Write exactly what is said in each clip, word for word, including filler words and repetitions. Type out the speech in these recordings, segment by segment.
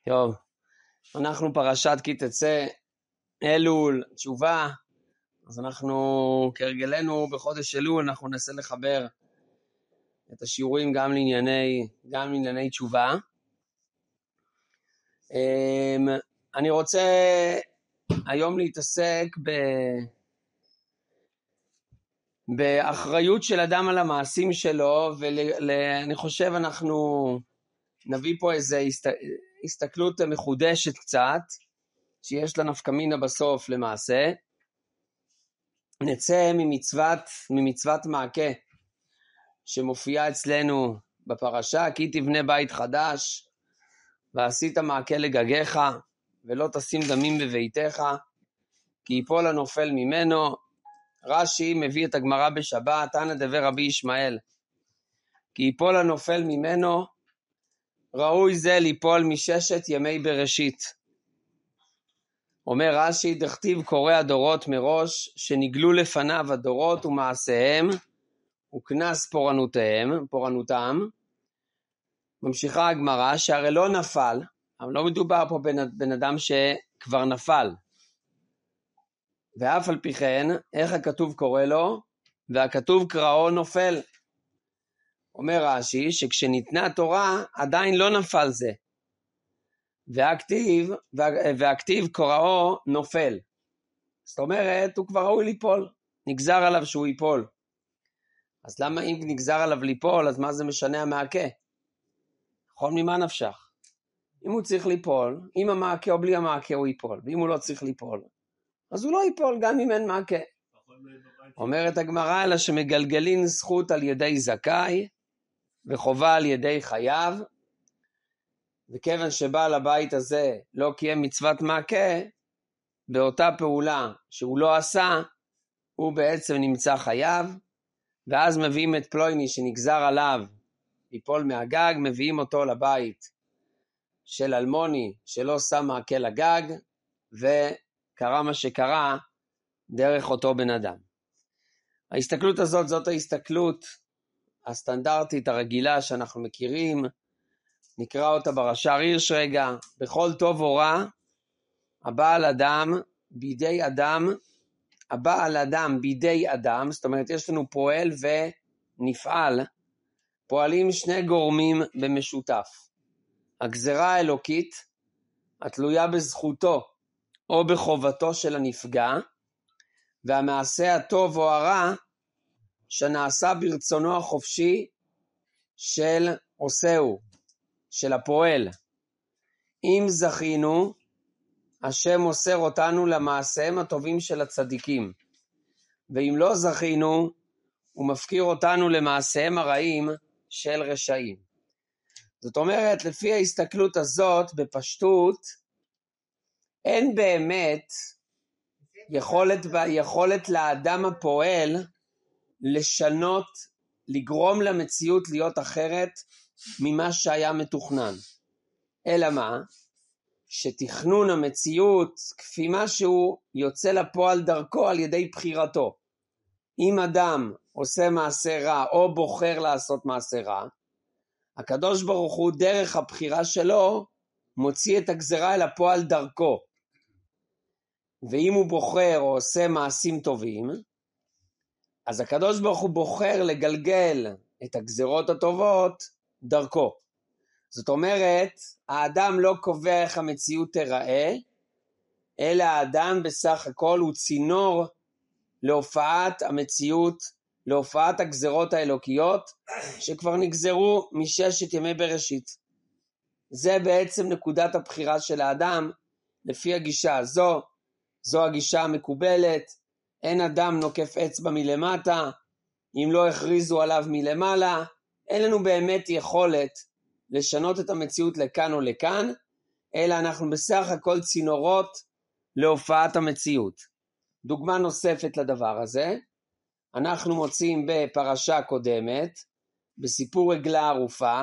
טוב, אנחנו פרשת כי תצא אלול, תשובה, אז אנחנו כרגלנו בחודש אלול אנחנו ננסה לחבר את השיעורים גם לענייני, גם לענייני תשובה. אני רוצה היום להתעסק ב... באחריות של אדם על המעשים שלו, ואני חושב אנחנו נביא פה איזו הסת... הסתכלות מחודשת קצת, שיש לה נפקא מינה בסוף למעשה. נצא ממצוות, ממצוות מעקה שמופיעה אצלנו בפרשה, כי תבנה בית חדש ועשית מעקה לגגיך ולא תשים דמים בביתך כי ייפול הנופל ממנו. רש"י מביא את הגמרא בשבת, תנא דבר רבי ישמעאל, כי ייפול הנופל ממנו, ראוי זה ליפול מששת ימי בראשית. אומר רש"י, דכתיב קורא הדורות מראש, שנגלו לפניו הדורות ומעשיהם, וכנס פורענותיהם, פורענותם. ממשיכה הגמרא, שהרי לא נפל, אבל לא מדובר פה בן, בן אדם שכבר נפל. ואף על פי כן, איך הכתוב קורא לו? והכתוב קראו נופל. אומר רש"י, שכשניתנה התורה, עדיין לא נפל זה. והכתיב, והכתיב קוראו נופל. זאת אומרת, הוא כבר ראוי ליפול. נגזר עליו שהוא ייפול. אז למה אם נגזר עליו ליפול, אז מה זה משנה המעקה? נכון, ממה נפשך? אם הוא צריך ליפול, אם המעקה או בלי המעקה הוא ייפול. ואם הוא לא צריך ליפול, אז הוא לא ייפול גם אם אין מעקה. אומרת הגמרא, אלא שמגלגלין זכות על ידי זכאי, וחובה על ידי חייב, וכיוון שבעל הבית הזה לא קיים מצוות מעקה, באותה פעולה שהוא לא עשה, הוא בעצם נמצא חייב, ואז מביאים את פלויני שנגזר עליו ליפול מהגג, מביאים אותו לבית של אלמוני שלא שם מעקה לגג, וקרה מה שקרה דרך אותו בן אדם. ההסתכלות הזאת, זאת ההסתכלות הסטנדרטית הרגילה שאנחנו מכירים, נקרא אותה ברש"ר הירש רגע, בכל טוב או רע, הבעל אדם בידי אדם, הבעל אדם בידי אדם, זאת אומרת יש לנו פועל ונפעל, פועלים שני גורמים במשותף. הגזרה האלוקית, התלויה בזכותו או בחובתו של הנפגע, והמעשה הטוב או הרע, שנעשה ברצונו החופשי של עושהו, של הפועל. אם זכינו, השם מוסר אותנו למעשיהם הטובים של הצדיקים. ואם לא זכינו, הוא מפקיר אותנו למעשיהם הרעים של רשעים. זאת אומרת, לפי ההסתכלות הזאת, בפשטות, אין באמת יכולת, יכולת לאדם הפועל לשנות, לגרום למציאות להיות אחרת ממה שהיה מתוכנן. אלא מה? שתכנון המציאות כפי משהו יוצא לפועל דרכו על ידי בחירתו. אם אדם עושה מעשה רע או בוחר לעשות מעשה רע, הקדוש ברוך הוא דרך הבחירה שלו מוציא את הגזרה אל הפועל דרכו. ואם הוא בוחר או עושה מעשים טובים, אז הקדוש ברוך הוא בוחר לגלגל את הגזרות הטובות דרכו. זאת אומרת, האדם לא קובע איך המציאות תיראה, אלא האדם בסך הכל הוא צינור להופעת המציאות, להופעת הגזרות האלוקיות, שכבר נגזרו מששת ימי בראשית. זה בעצם נקודת הבחירה של האדם, לפי הגישה הזו, זו הגישה המקובלת, אין אדם נוקף אצבע מלמטה, אם לא הכריזו עליו מלמעלה, אין לנו באמת יכולת לשנות את המציאות לכאן או לכאן, אלא אנחנו בסך הכל צינורות להופעת המציאות. דוגמה נוספת לדבר הזה, אנחנו מוצאים בפרשה קודמת, בסיפור עגלה ערופה,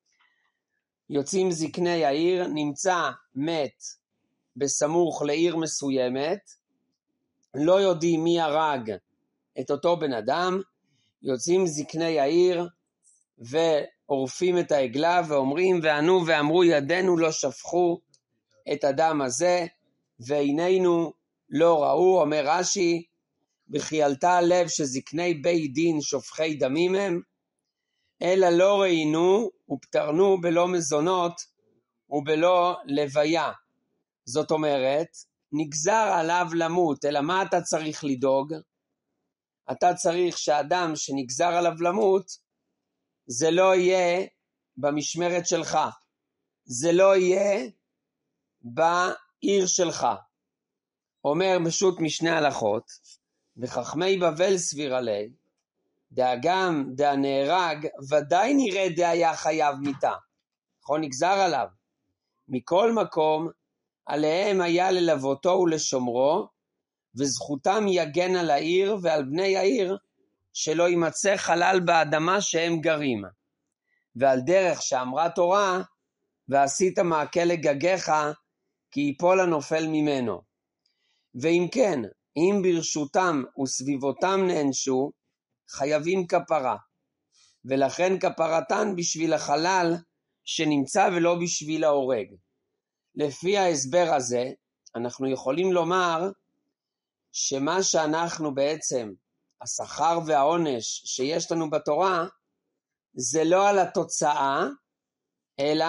יוצאים זקני העיר, נמצא מת בסמוך לעיר מסוימת, לא יודעים מי הרג את אותו בן אדם, יוצאים זקני העיר ועורפים את העגלה ואומרים וענו ואמרו ידינו לא שפכו את הדם הזה, ועינינו לא ראו, אומר רש"י, וכי עלתה הלב שזקני בית דין שופכי דמים הם, אלא לא ראינו ופטרנו בלא מזונות ובלא לוויה. זאת אומרת, נגזר עליו למות, אלא מה אתה צריך לדאוג? אתה צריך שהאדם שנגזר עליו למות, זה לא יהיה במשמרת שלך, זה לא יהיה בעיר שלך. אומר פשוט משני הלכות, וחכמי בבל סביר עלי, דאגם דה נהרג, ודאי נראה דה היה חייב מיתה. נכון, נגזר עליו. מכל מקום, עליהם היה ללוותו ולשומרו, וזכותם יגן על העיר ועל בני העיר, שלא יימצא חלל באדמה שהם גרים. ועל דרך שאמרה תורה, ועשית מעקה לגגיך, כי ייפול הנופל ממנו. ואם כן, אם ברשותם וסביבותם נענשו, חייבים כפרה, ולכן כפרתן בשביל החלל שנמצא ולא בשביל ההורג. לפי ההסבר הזה, אנחנו יכולים לומר שמה שאנחנו בעצם, השכר והעונש שיש לנו בתורה, זה לא על התוצאה, אלא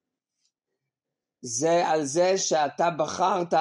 זה על זה שאתה בחרת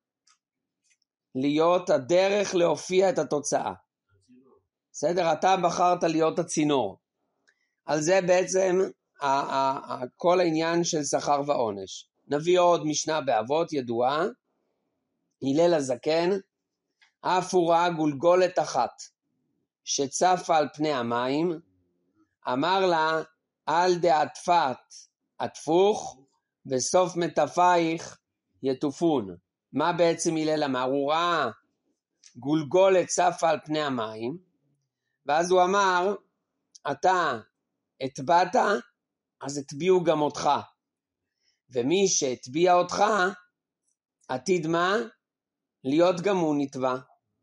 להיות הדרך להופיע את התוצאה. בסדר? אתה בחרת להיות הצינור. על זה בעצם כל העניין של שכר ועונש. נביא עוד משנה באבות ידועה, הלל הזקן, אף הוא ראה גולגולת אחת, שצפה על פני המים, אמר לה, על דעטפת עטפוך, בסוף מטפייך יטופון. מה בעצם הלל אמר? הוא ראה גולגולת צפה על פני המים, ואז הוא אמר, אתה הטבעת, אז הטביעו גם אותך. ומי שהטביע אותך, עתיד מה? להיות גם הוא נטבע.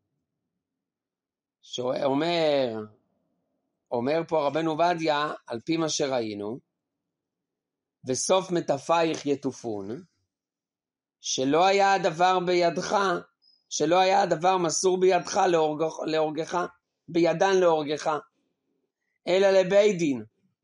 שאומר, אומר פה רבנו עובדיה, על פי מה שראינו, וסוף מטפייך יטופון, שלא היה הדבר בידך, שלא היה הדבר מסור בידך להורגך, להורגך, בידן להורגך, אלא לבית דין.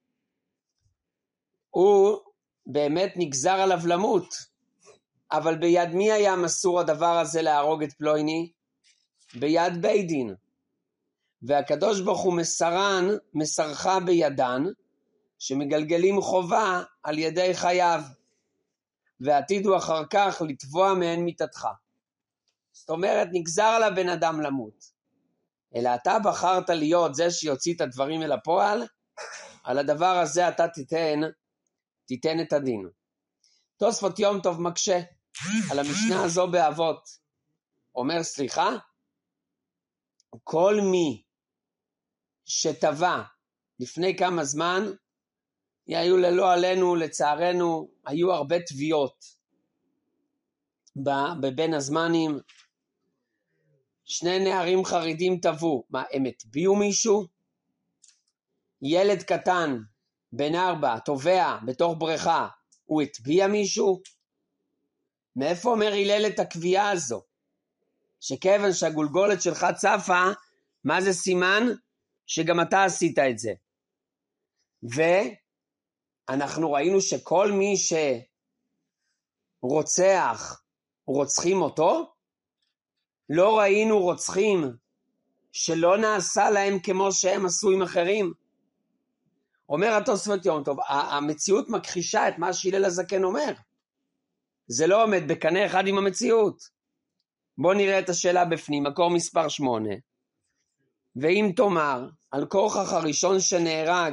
הוא באמת נגזר עליו למות, אבל ביד מי היה מסור הדבר הזה להרוג את פלויני? ביד בית דין. והקדוש ברוך הוא מסרן, מסרך בידן, שמגלגלים חובה על ידי חייו, ועתידו אחר כך לתבוע מהן מיתתך. זאת אומרת, נגזר על הבן אדם למות. אלא אתה בחרת להיות זה שיוציא את הדברים אל הפועל, על הדבר הזה אתה תיתן, תיתן את הדין. תוספות יום טוב מקשה, על המשנה הזו באבות. אומר, סליחה, כל מי שטבע לפני כמה זמן, היו ללא עלינו, לצערנו, היו הרבה תביעות בבין הזמנים. שני נערים חרדים טבעו. מה, הם הטביעו מישהו? ילד קטן, בן ארבע, טובע בתוך בריכה, הוא הטביע מישהו? מאיפה אומר הלל את הקביעה הזו? שכיוון שהגולגולת שלך צפה, מה זה סימן? שגם אתה עשית את זה. ואנחנו ראינו שכל מי שרוצח, רוצחים אותו, לא ראינו רוצחים שלא נעשה להם כמו שהם עשו עם אחרים. אומר התוספות יום טוב, המציאות מכחישה את מה שהלל הזקן אומר. זה לא עומד בקנה אחד עם המציאות. בוא נראה את השאלה בפנים, מקור מספר שמונה. ואם תאמר, על כורכך הראשון שנהרג,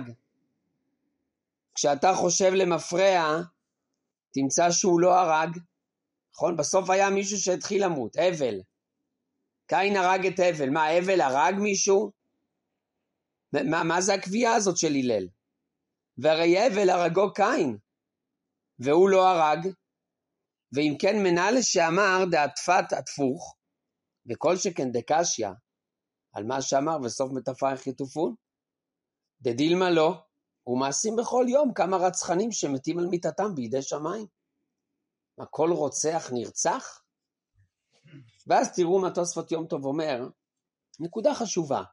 כשאתה חושב למפרע, תמצא שהוא לא הרג. נכון? בסוף היה מישהו שהתחיל למות, הבל. קין הרג את הבל. מה, הבל הרג מישהו? מה, מה זה הקביעה הזאת של הלל? והרי הבל הרגו קין, והוא לא הרג. ואם כן מנהל שאמר דעטפת עטפוך, וכל שכן דקשיא, על מה שאמר וסוף מטפייך יטופון, דדילמה לא, ומעשים בכל יום כמה רצחנים שמתים על מיתתם בידי שמיים. מה, כל רוצח נרצח? ואז תראו מה תוספות יום טוב אומר, נקודה חשובה.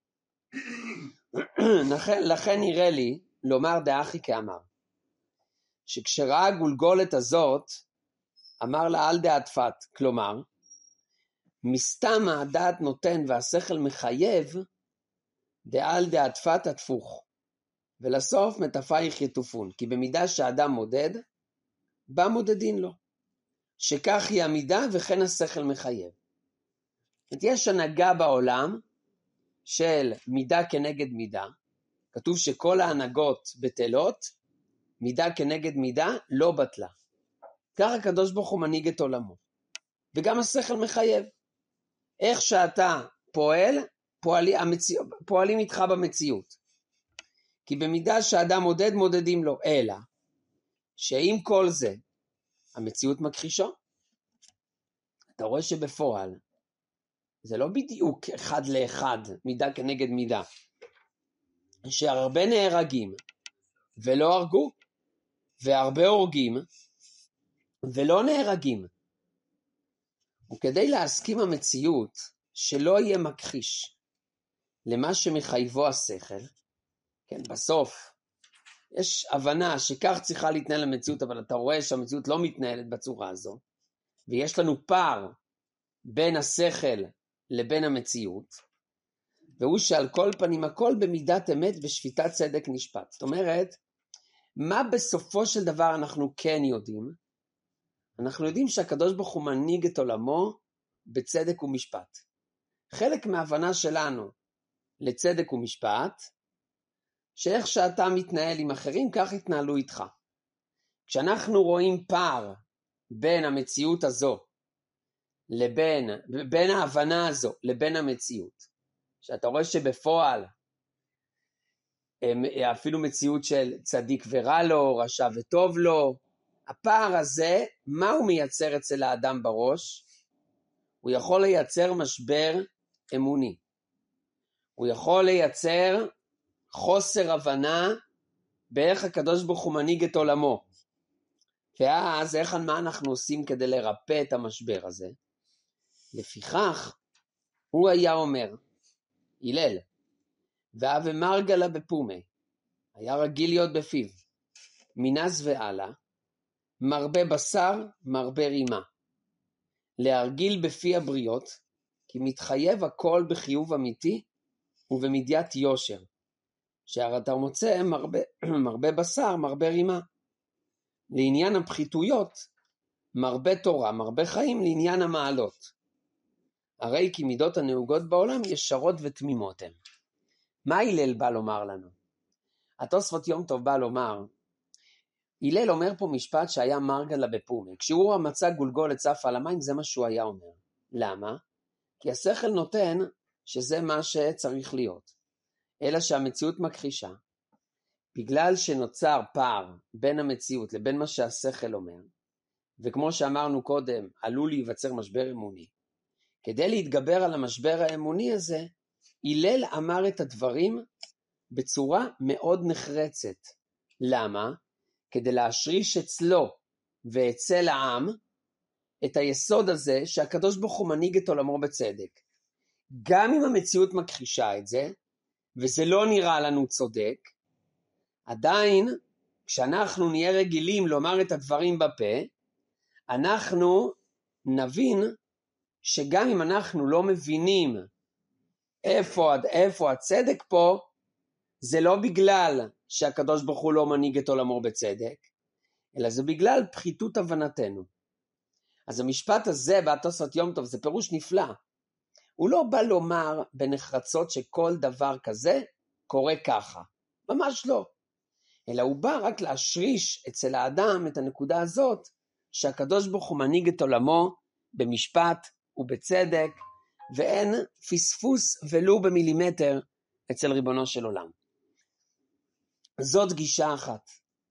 לכן, לכן נראה לי לומר דאחי כאמר, שכשראה גולגולת הזאת, אמר לה אל דעתפת, כלומר, מסתם הדעת נותן והשכל מחייב, דאל דעתפת התפוך, ולסוף מטפייך יטופון, כי במידה שהאדם מודד, בה מודדין לו, שכך היא המידה וכן השכל מחייב. יש הנהגה בעולם של מידה כנגד מידה, כתוב שכל ההנהגות בטלות, מידה כנגד מידה לא בטלה. כך הקדוש ברוך הוא מנהיג את עולמו. וגם השכל מחייב. איך שאתה פועל, פועלי, המציא, פועלים איתך במציאות. כי במידה שהאדם מודד, מודדים לו. אלא, שעם כל זה, המציאות מכחישו. אתה רואה שבפועל, זה לא בדיוק אחד לאחד, מידה כנגד מידה. שהרבה נהרגים ולא הרגו, והרבה הורגים ולא נהרגים. וכדי להסכים המציאות שלא יהיה מכחיש למה שמחייבו השכל, כן, בסוף יש הבנה שכך צריכה להתנהל המציאות, אבל אתה רואה שהמציאות לא מתנהלת בצורה הזו, ויש לנו פער בין השכל לבין המציאות, והוא שעל כל פנים הכל במידת אמת ושפיטת צדק נשפט. זאת אומרת, מה בסופו של דבר אנחנו כן יודעים? אנחנו יודעים שהקדוש ברוך הוא מנהיג את עולמו בצדק ומשפט. חלק מההבנה שלנו לצדק ומשפט, שאיך שאתה מתנהל עם אחרים, כך יתנהלו איתך. כשאנחנו רואים פער בין המציאות הזו, לבין, בין ההבנה הזו לבין המציאות, שאתה רואה שבפועל, אפילו מציאות של צדיק ורע לו, רשע וטוב לו, הפער הזה, מה הוא מייצר אצל האדם בראש? הוא יכול לייצר משבר אמוני. הוא יכול לייצר חוסר הבנה באיך הקדוש ברוך הוא מנהיג את עולמו. ואז איך, מה אנחנו עושים כדי לרפא את המשבר הזה? לפיכך, הוא היה אומר, הלל, ואהבה מרגלה בפומי, היה רגיל להיות בפיו, מנס ועלה, מרבה בשר, מרבה רימה. להרגיל בפי הבריות, כי מתחייב הכל בחיוב אמיתי ובמדיית יושר, שהרי אתה מוצא מרבה, מרבה בשר, מרבה רימה. לעניין הפחיתויות, מרבה תורה, מרבה חיים לעניין המעלות. הרי כי מידות הנהוגות בעולם ישרות ותמימות הן. מה הלל בא לומר לנו? התוספות יום טוב בא לומר, הלל אומר פה משפט שהיה מרגלה בפומי. כשהוא מצא גולגולת צפה על המים, זה מה שהוא היה אומר. למה? כי השכל נותן שזה מה שצריך להיות. אלא שהמציאות מכחישה. בגלל שנוצר פער בין המציאות לבין מה שהשכל אומר, וכמו שאמרנו קודם, עלול להיווצר משבר אמוני. כדי להתגבר על המשבר האמוני הזה, הלל אמר את הדברים בצורה מאוד נחרצת. למה? כדי להשריש אצלו ואצל העם את היסוד הזה שהקדוש ברוך הוא מנהיג את עולמו בצדק. גם אם המציאות מכחישה את זה, וזה לא נראה לנו צודק, עדיין כשאנחנו נהיה רגילים לומר את הדברים בפה, אנחנו נבין שגם אם אנחנו לא מבינים איפה, איפה הצדק פה, זה לא בגלל שהקדוש ברוך הוא לא מנהיג את עולמו בצדק, אלא זה בגלל פחיתות הבנתנו. אז המשפט הזה בתוספות יום טוב זה פירוש נפלא. הוא לא בא לומר בנחרצות שכל דבר כזה קורה ככה. ממש לא. אלא הוא בא רק להשריש אצל האדם את הנקודה הזאת, שהקדוש ברוך הוא מנהיג את עולמו במשפט ובצדק, ואין פספוס ולו במילימטר אצל ריבונו של עולם. זאת גישה אחת.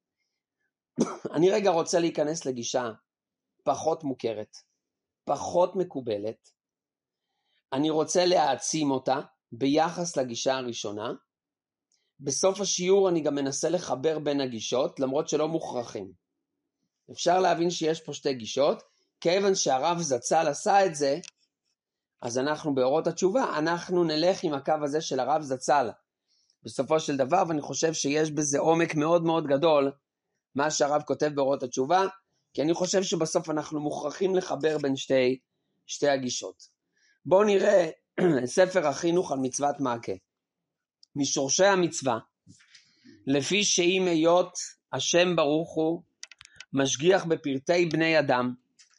אני רגע רוצה להיכנס לגישה פחות מוכרת, פחות מקובלת. אני רוצה להעצים אותה ביחס לגישה הראשונה. בסוף השיעור אני גם מנסה לחבר בין הגישות, למרות שלא מוכרחים. אפשר להבין שיש פה שתי גישות, כיוון שהרב זצ"ל עשה את זה, אז אנחנו באורות התשובה, אנחנו נלך עם הקו הזה של הרב זצ"ל, בסופו של דבר, ואני חושב שיש בזה עומק מאוד מאוד גדול, מה שהרב כותב באורות התשובה, כי אני חושב שבסוף אנחנו מוכרחים לחבר בין שתי, שתי הגישות. בואו נראה ספר החינוך על מצוות מעקה. משורשי המצווה, לפי שאם היות השם ברוך הוא, משגיח בפרטי בני אדם,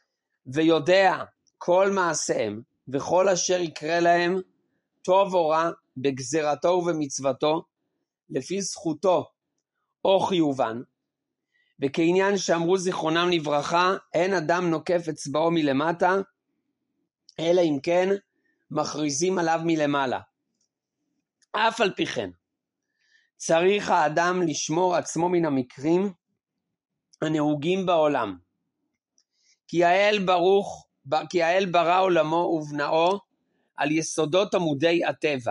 ויודע כל מעשיהם, וכל אשר יקרה להם, טוב או רע, בגזרתו ובמצוותו, לפי זכותו או חיובן, וכעניין שאמרו זיכרונם לברכה, אין אדם נוקף אצבעו מלמטה, אלא אם כן מכריזים עליו מלמעלה. אף על פי כן, צריך האדם לשמור עצמו מן המקרים הנהוגים בעולם. כי האל ברוך, כי האל ברא עולמו ובנאו על יסודות עמודי הטבע,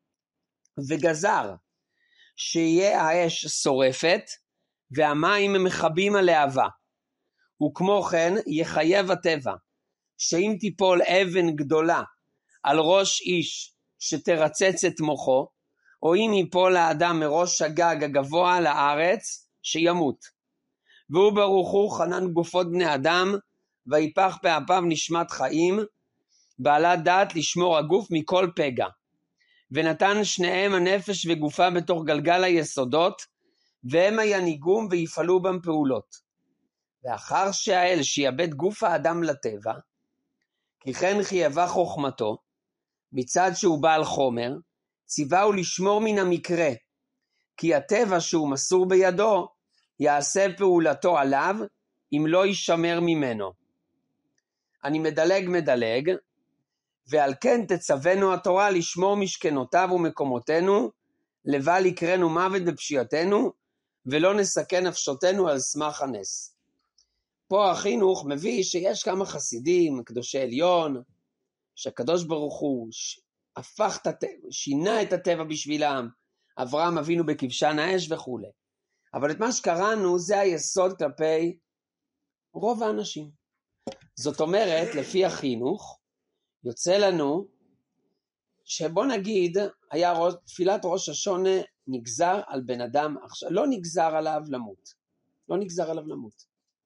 וגזר שיהיה האש שורפת, והמים מכבים הלהבה. וכמו כן יחייב הטבע, שאם תיפול אבן גדולה על ראש איש שתרצץ את מוחו, או אם ייפול האדם מראש הגג הגבוה לארץ, שימות. והוא ברוך הוא חנן גופות בני אדם, ויפח באפיו נשמת חיים, בעלת דעת לשמור הגוף מכל פגע. ונתן שניהם הנפש וגופה בתוך גלגל היסודות, והם ינהיגום ויפעלו בם פעולות. ואחר שהאל שיאבד גוף האדם לטבע, כי כן חייבה חוכמתו, מצד שהוא בעל חומר, ציווהו לשמור מן המקרה, כי הטבע שהוא מסור בידו, יעשה פעולתו עליו, אם לא יישמר ממנו. אני מדלג מדלג, ועל כן תצוונו התורה לשמור משכנותיו ומקומותינו, לבל יקרנו מוות בפשיעתנו, ולא נסכן נפשותנו על סמך הנס. פה החינוך מביא שיש כמה חסידים, קדושי עליון, שהקדוש ברוך הוא הפך את הטבע, שינה את הטבע בשבילם, אברהם אבינו בכבשן האש וכו'. אבל את מה שקראנו זה היסוד כלפי רוב האנשים. זאת אומרת, לפי החינוך, יוצא לנו שבוא נגיד, היה ראש, תפילת ראש השונה נגזר על בן אדם, עכשיו, לא נגזר עליו למות, לא נגזר עליו למות.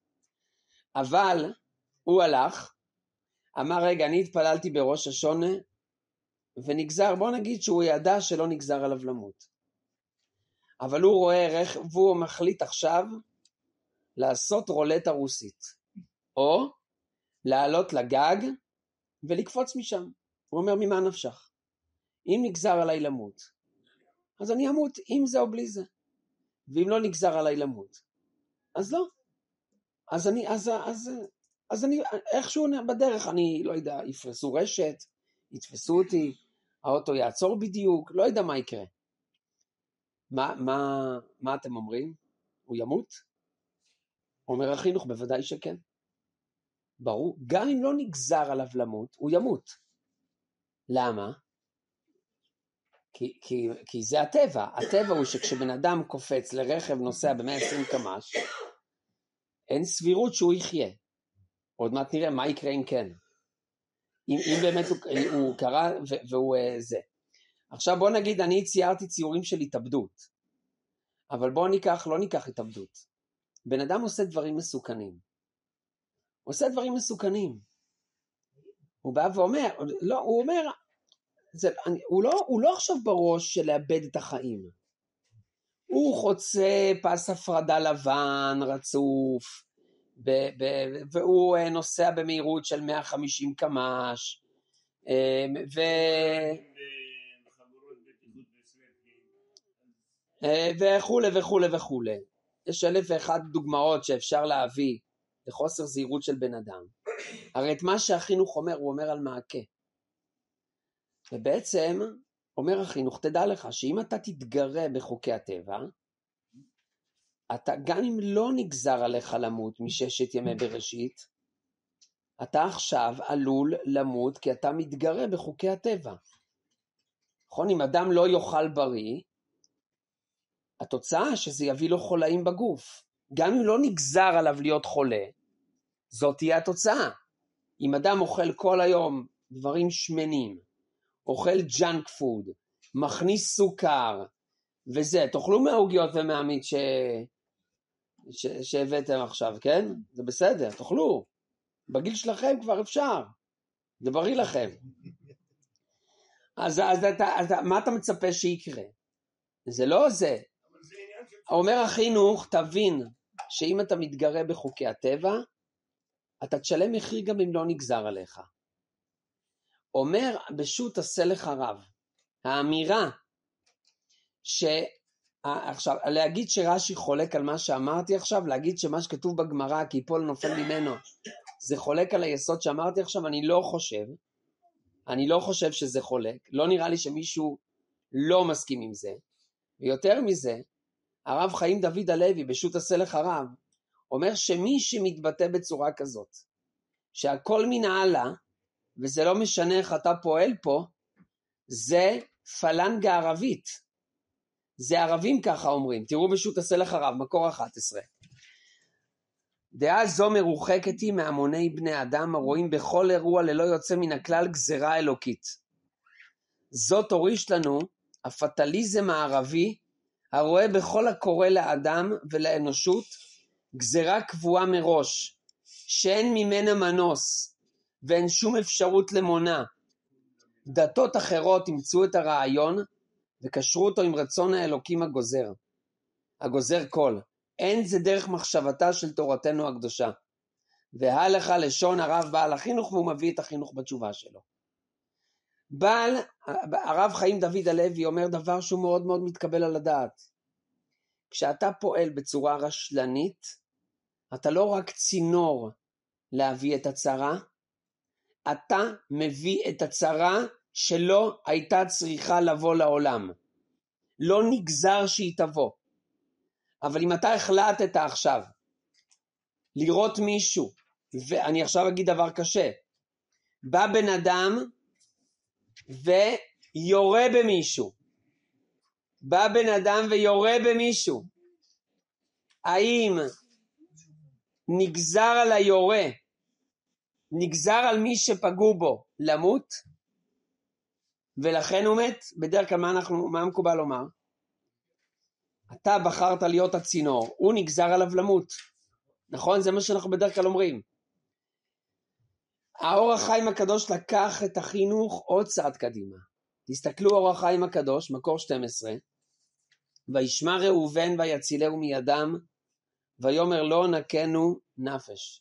אבל הוא הלך, אמר רגע, אני התפללתי בראש השונה, ונגזר, בוא נגיד שהוא ידע שלא נגזר עליו למות. אבל הוא רואה רכב, והוא מחליט עכשיו לעשות רולטה רוסית, או לעלות לגג ולקפוץ משם. הוא אומר, ממה נפשך? אם נגזר עליי למות, אז אני אמות, אם זה או בלי זה. ואם לא נגזר עליי למות, אז לא. אז אני, אז, אז, אז אני, איכשהו בדרך, אני לא יודע, יפרסו רשת, יתפסו אותי, האוטו יעצור בדיוק, לא יודע מה יקרה. מה, מה, מה אתם אומרים? הוא ימות? אומר החינוך, בוודאי שכן. ברור, גם אם לא נגזר עליו למות, הוא ימות. למה? כי, כי, כי זה הטבע. הטבע הוא שכשבן אדם קופץ לרכב נוסע ב-מאה ועשרים קמ"ש, אין סבירות שהוא יחיה. עוד מעט נראה מה יקרה אם כן. אם, אם באמת הוא, הוא קרא ו, והוא זה. עכשיו בוא נגיד, אני ציירתי ציורים של התאבדות. אבל בוא ניקח, לא ניקח התאבדות. בן אדם עושה דברים מסוכנים. עושה דברים מסוכנים. הוא בא ואומר, לא, הוא אומר, זה, אני, הוא, לא, הוא לא עכשיו בראש של לאבד את החיים. הוא חוצה פס הפרדה לבן, רצוף, ב, ב, והוא נוסע במהירות של מאה וחמישים קמ"ש, ו... וכו' וכו' וכו'. יש אלף ואחת דוגמאות שאפשר להביא לחוסר זהירות של בן אדם. הרי את מה שהחינוך אומר, הוא אומר על מעקה. ובעצם אומר החינוך, תדע לך שאם אתה תתגרה בחוקי הטבע, אתה גם אם לא נגזר עליך למות מששת ימי בראשית, אתה עכשיו עלול למות כי אתה מתגרה בחוקי הטבע. נכון, אם אדם לא יאכל בריא, התוצאה שזה יביא לו חולאים בגוף. גם אם לא נגזר עליו להיות חולה, זאת תהיה התוצאה. אם אדם אוכל כל היום דברים שמנים, אוכל ג'אנק פוד, מכניס סוכר, וזה, תאכלו מהעוגיות ומהמיץ ש... ש... שהבאתם עכשיו, כן? זה בסדר, תאכלו. בגיל שלכם כבר אפשר. זה בריא לכם. אז, אז, אתה, אז מה אתה מצפה שיקרה? זה לא זה. אומר החינוך, תבין שאם אתה מתגרה בחוקי הטבע, אתה תשלם מחיר גם אם לא נגזר עליך. אומר בשו"ת עשה לך רב, האמירה ש... עכשיו, להגיד שרש"י חולק על מה שאמרתי עכשיו, להגיד שמה שכתוב בגמרא כי יפול נופל ממנו, זה חולק על היסוד שאמרתי עכשיו, אני לא חושב, אני לא חושב שזה חולק, לא נראה לי שמישהו לא מסכים עם זה, ויותר מזה, הרב חיים דוד הלוי בשו"ת עשה לך רב, אומר שמי שמתבטא בצורה כזאת, שהכל מן העלה, וזה לא משנה איך אתה פועל פה, זה פלנגה ערבית. זה ערבים ככה אומרים, תראו בשו"ת עשה לך רב, מקור אחת עשרה. דעה זו מרוחקת היא מהמוני בני אדם, הרואים בכל אירוע ללא יוצא מן הכלל גזרה אלוקית. זאת הוריש לנו הפטליזם הערבי, הרואה בכל הקורא לאדם ולאנושות, גזרה קבועה מראש, שאין ממנה מנוס, ואין שום אפשרות למונה. דתות אחרות ימצאו את הרעיון, וקשרו אותו עם רצון האלוקים הגוזר, הגוזר כל. אין זה דרך מחשבתה של תורתנו הקדושה. והלכה לשון הרב בעל החינוך, והוא מביא את החינוך בתשובה שלו. בעל, הרב חיים דוד הלוי אומר דבר שהוא מאוד מאוד מתקבל על הדעת. כשאתה פועל בצורה רשלנית, אתה לא רק צינור להביא את הצרה, אתה מביא את הצרה שלא הייתה צריכה לבוא לעולם. לא נגזר שהיא תבוא. אבל אם אתה החלטת עכשיו לראות מישהו, ואני עכשיו אגיד דבר קשה, בא בן אדם ויורה במישהו, בא בן אדם ויורה במישהו, האם נגזר על היורה, נגזר על מי שפגעו בו למות? ולכן הוא מת. בדרך כלל מה, אנחנו, מה מקובל לומר? אתה בחרת להיות הצינור, הוא נגזר עליו למות. נכון? זה מה שאנחנו בדרך כלל אומרים. האור החיים הקדוש לקח את החינוך עוד צעד קדימה. תסתכלו אור החיים הקדוש, מקור שתים עשרה. וישמע ראובן ויצילהו מידם, ויאמר לא נקנו נפש.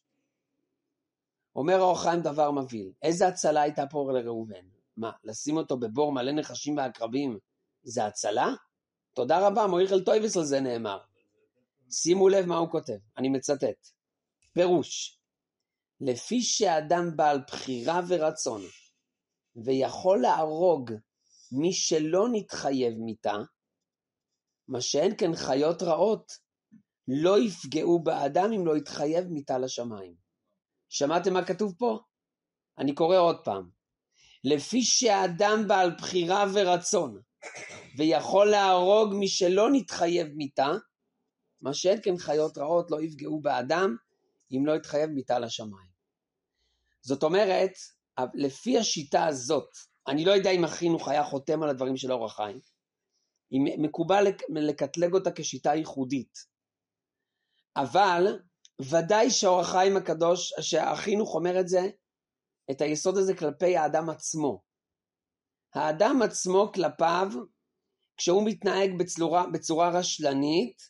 אומר האור החיים דבר מבהיל. איזה הצלה הייתה פה לראובן? מה, לשים אותו בבור מלא נחשים ועקרבים, זה הצלה? תודה רבה, מויכל טויבס על זה נאמר. שימו לב מה הוא כותב, אני מצטט. פירוש, לפי שאדם בעל בחירה ורצון, ויכול להרוג מי שלא נתחייב מיתה, מה שאין כן חיות רעות, לא יפגעו באדם אם לא יתחייב מיתה לשמיים. שמעתם מה כתוב פה? אני קורא עוד פעם. לפי שהאדם בעל בחירה ורצון, ויכול להרוג מי שלא נתחייב מיתה, מה שאין כן חיות רעות לא יפגעו באדם, אם לא יתחייב מיתה לשמיים. זאת אומרת, לפי השיטה הזאת, אני לא יודע אם החינוך היה חותם על הדברים של אור החיים, אם מקובל לקטלג אותה כשיטה ייחודית, אבל ודאי שאור החיים הקדוש, שהחינוך אומר את זה, את היסוד הזה כלפי האדם עצמו. האדם עצמו כלפיו, כשהוא מתנהג בצורה, בצורה רשלנית,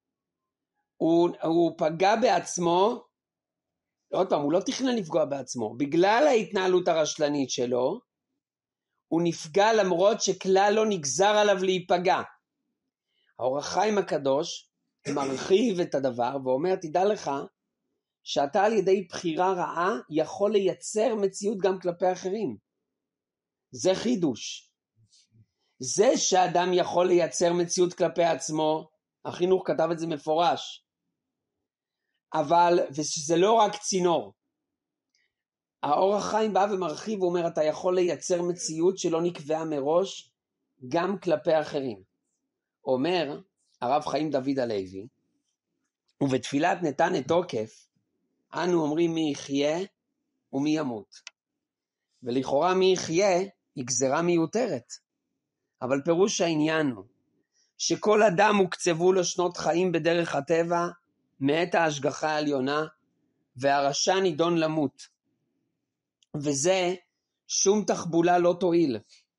הוא, הוא פגע בעצמו, עוד פעם, הוא לא תכנן לפגוע בעצמו, בגלל ההתנהלות הרשלנית שלו, הוא נפגע למרות שכלל לא נגזר עליו להיפגע. האור החיים הקדוש מרחיב את הדבר ואומר, תדע לך, שאתה על ידי בחירה רעה יכול לייצר מציאות גם כלפי אחרים. זה חידוש. זה שאדם יכול לייצר מציאות כלפי עצמו, החינוך כתב את זה מפורש. אבל, וזה לא רק צינור. האור החיים בא ומרחיב ואומר, אתה יכול לייצר מציאות שלא נקבעה מראש, גם כלפי אחרים. אומר הרב חיים דוד הלוי, ובתפילת נתן את תוקף, אנו אומרים מי יחיה ומי ימות. ולכאורה מי יחיה היא גזרה מיותרת. אבל פירוש העניין הוא, שכל אדם הוקצבו לו שנות חיים בדרך הטבע, מאת ההשגחה העליונה, והרשע נידון למות. וזה שום תחבולה לא תועיל.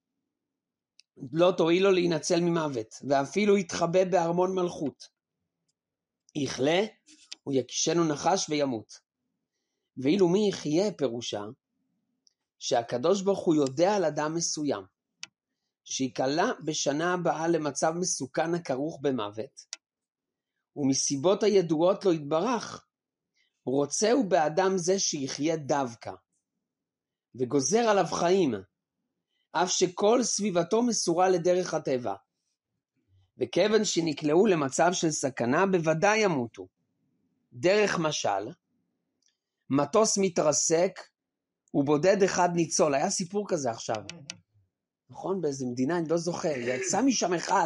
לא תועיל לו להינצל ממוות, ואפילו יתחבא בארמון מלכות. יחלה, הוא יקישנו נחש וימות. ואילו מי יחיה פירושה, שהקדוש ברוך הוא יודע על אדם מסוים, שיקלה בשנה הבאה למצב מסוכן הכרוך במוות, ומסיבות הידועות לו יתברך, רוצהו באדם זה שיחיה דווקא, וגוזר עליו חיים, אף שכל סביבתו מסורה לדרך הטבע. וכיוון שנקלעו למצב של סכנה, בוודאי ימותו. דרך משל, מטוס מתרסק, ובודד אחד ניצול. היה סיפור כזה עכשיו. נכון? באיזה מדינה, אני לא זוכר. יצא משם אחד.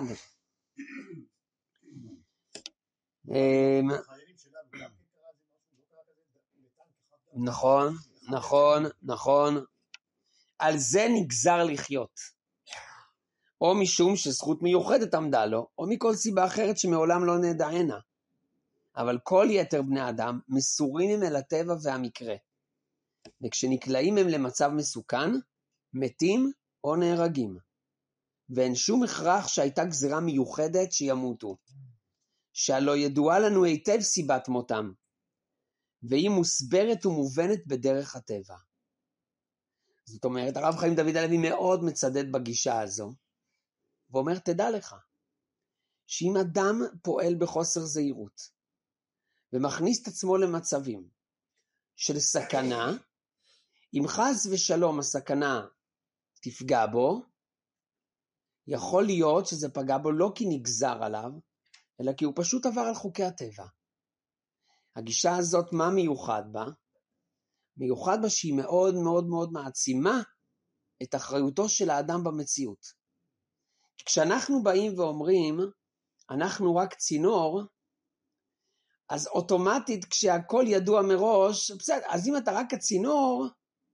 נכון, נכון, נכון. על זה נגזר לחיות. או משום שזכות מיוחדת עמדה לו, או מכל סיבה אחרת שמעולם לא נדענה. אבל כל יתר בני אדם מסורים הם אל הטבע והמקרה. וכשנקלעים הם למצב מסוכן, מתים או נהרגים. ואין שום הכרח שהייתה גזירה מיוחדת שימותו. שהלא ידועה לנו היטב סיבת מותם. והיא מוסברת ומובנת בדרך הטבע. זאת אומרת, הרב חיים דוד הלוי מאוד מצדד בגישה הזו, ואומר, תדע לך, שאם אדם פועל בחוסר זהירות, ומכניס את עצמו למצבים של סכנה, אם חס ושלום הסכנה תפגע בו, יכול להיות שזה פגע בו לא כי נגזר עליו, אלא כי הוא פשוט עבר על חוקי הטבע. הגישה הזאת, מה מיוחד בה? מיוחד בה שהיא מאוד מאוד מאוד מעצימה את אחריותו של האדם במציאות. כשאנחנו באים ואומרים, אנחנו רק צינור, אז אוטומטית כשהכל ידוע מראש, בסדר, אז אם אתה רק הצינור,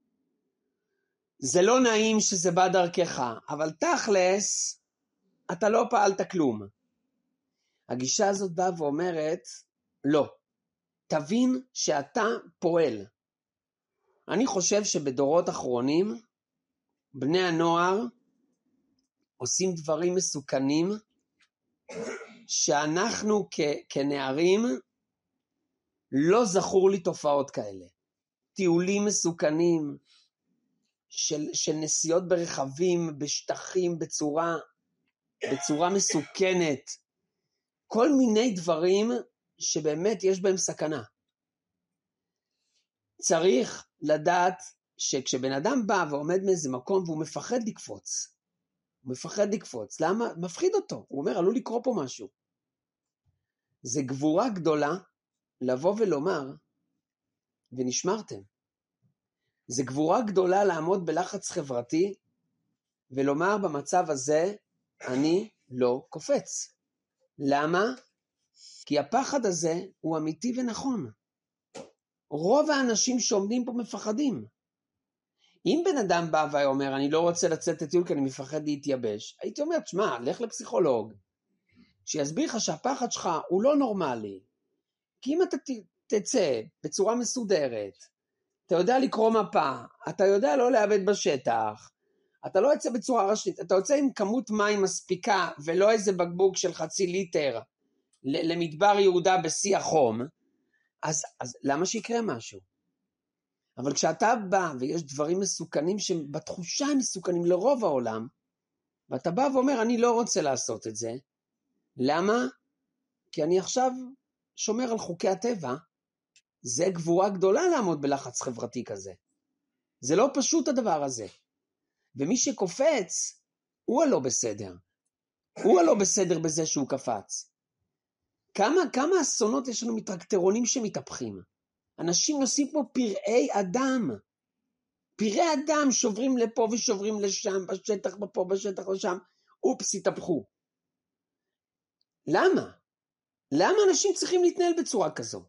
זה לא נעים שזה בא דרכך, אבל תכלס, אתה לא פעלת כלום. הגישה הזאת באה ואומרת, לא, תבין שאתה פועל. אני חושב שבדורות אחרונים, בני הנוער עושים דברים מסוכנים, שאנחנו כ- כנערים, לא זכור לי תופעות כאלה. טיולים מסוכנים, של, של נסיעות ברכבים, בשטחים, בצורה, בצורה מסוכנת. כל מיני דברים שבאמת יש בהם סכנה. צריך לדעת שכשבן אדם בא ועומד מאיזה מקום והוא מפחד לקפוץ, הוא מפחד לקפוץ. למה? מפחיד אותו. הוא אומר, עלול לקרוא פה משהו. זה גבורה גדולה לבוא ולומר, ונשמרתם. זה גבורה גדולה לעמוד בלחץ חברתי, ולומר במצב הזה, אני לא קופץ. למה? כי הפחד הזה הוא אמיתי ונכון. רוב האנשים שעומדים פה מפחדים. אם בן אדם בא ואומר, אני לא רוצה לצאת לטיול כי אני מפחד להתייבש, הייתי אומר, תשמע, לך לפסיכולוג, שיסביר לך שהפחד שלך הוא לא נורמלי. כי אם אתה תצא בצורה מסודרת, אתה יודע לקרוא מפה, אתה יודע לא לאבד בשטח, אתה לא יוצא בצורה רשלית, אתה יוצא עם כמות מים מספיקה, ולא איזה בקבוק של חצי ליטר, למדבר יהודה בשיא החום, אז, אז למה שיקרה משהו? אבל כשאתה בא ויש דברים מסוכנים שבתחושה הם מסוכנים לרוב העולם, ואתה בא ואומר, אני לא רוצה לעשות את זה, למה? כי אני עכשיו שומר על חוקי הטבע, זה גבורה גדולה לעמוד בלחץ חברתי כזה. זה לא פשוט הדבר הזה. ומי שקופץ, הוא הלא בסדר. הוא הלא בסדר בזה שהוא קפץ. כמה, כמה אסונות יש לנו מטרקטרונים שמתהפכים? אנשים נוסעים פה פראי אדם. פראי אדם שוברים לפה ושוברים לשם, בשטח בפה, בשטח לשם. אופס, התהפכו. למה? למה אנשים צריכים להתנהל בצורה כזו?